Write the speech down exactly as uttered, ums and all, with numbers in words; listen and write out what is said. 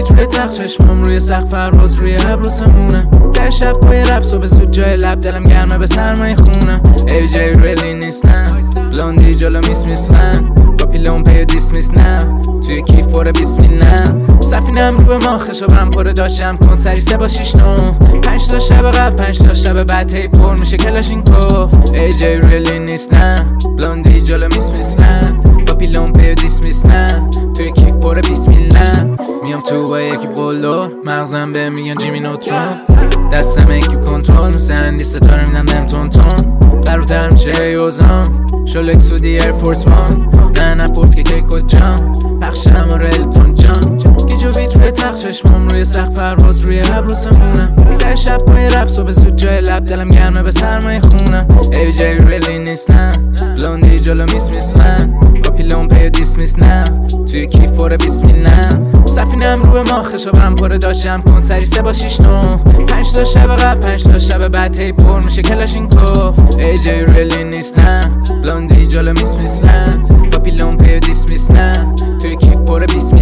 ویتر روی تخت، چشمام روی سقف، پرواز روی ابروسمونه. در شب پای رپ صبح زود جای لب، دلم گرمه به سرمای خونه. ای جی ریلی نیستن، بلوندی جلو میس میسلن، با پیلون پی دیس میس نه، توی کیف پر بیسمیلله. سفینم رو به ما خشابم پره داشتم کن سری سه با شیش نو. پنج تا شب قبل پنج تا شب بعد هی پر میشه کلاشینکوف. ای جی ریلی نیستن، بلوندی جلو میس میسلن، با پیلون پی دیس میس نه، توی کیف پر بیسمیلله. میام تو با یکی قلدر، مغزم به میگن جیمی نوترون، دستم یکی کنترل مثل اندی ستاره میدم دم تون تون. قرار تر میشه ایوزام شلک سودی ایر فورس وان، نه نپرس که کی کجام، پخشم و ریلتون جان. گیجو ویت روی تخت، چشمام روی سقف، پرواز روی ابروسمونه. در شب پای رپ صبح زود جای لب، دلم گرمه به سرمای خونه. ای جی ریلی نیستن، بلوندی جلو میس میسلن، با پیلون پی دیس میس نه، توی کیف پر بیسمیلله. سفینم رو به ما خشابم پره داشتم کن سری سه با شیش نو. پنج تا شب قبل پنج تا شب بعد هی پر میشه کلاشینکوف. ای جی ریلی نیستن، بلوندی جلو میس میسلن، با پیلون پی دیس میس نه، توی کیف پر بیسمیلله.